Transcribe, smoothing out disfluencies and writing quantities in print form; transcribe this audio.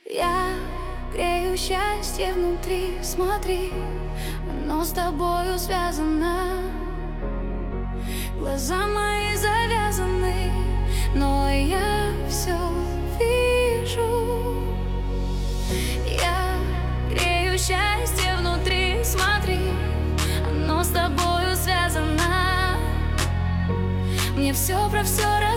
Я грею счастье внутри, смотри, оно с тобою связано. Глаза мои завязаны, но я все вижу. Я грею счастье внутри, смотри, оно с тобою связано. Мне все про все